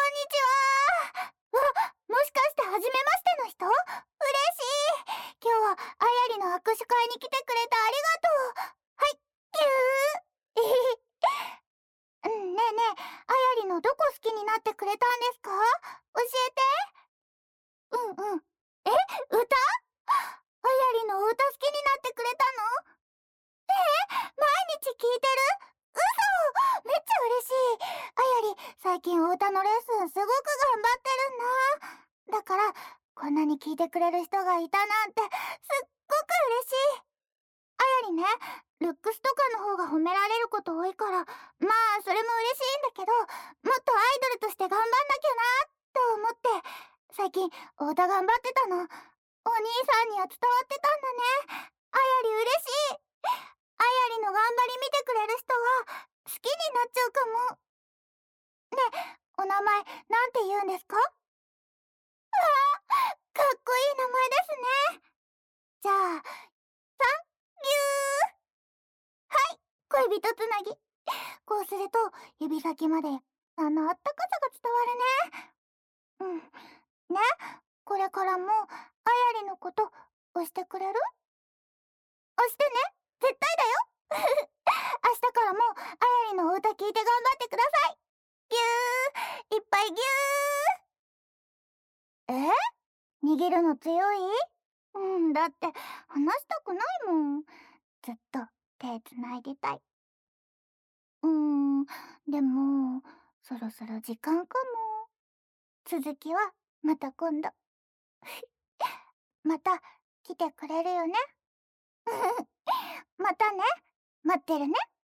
にちは。もしかして初めましての人？嬉しい。今日はあやりの握手会に来てくれてありがとう。はい、ぎゅー。ねえねえ、あやりのどこ好きになってくれたんですか？教えて。うんうん。歌？あやりの歌好きになってくれたの？毎日聞いてる？嘘！めっちゃ嬉しい。あやり、最近お歌のレッスンすごく頑張ってるんだ。だから、こんなに聞いてくれる人がいたなんて、すっごく嬉しい。あやりね、ルックスとかの方が褒められること多いから、まあ、それも嬉しいんだけど、もっとアイドルとして頑張んなきゃな、と思って、最近、お歌頑張ってたの。お兄さんには伝わってたんだね。あやり嬉しい。あやりの頑張り見てくれる人は好きになっちゃうかも。ねえ、お名前なんて言うんですか？かっこいい名前ですね。じゃあ、サンキュー。はい、恋人つなぎ。こうすると指先まであのあったかさが伝わるね。ね、これからもあやりのこと押してくれる？押してね、絶対だよ。明日からもあやりのお歌聞いて頑張ってください。ぎゅー、いっぱいぎゅー。逃げるの強い？だって話したくないもん。ずっと手つないでたい。でもそろそろ時間かも。続きはまた今度。また来てくれるよね？またね。待ってるね。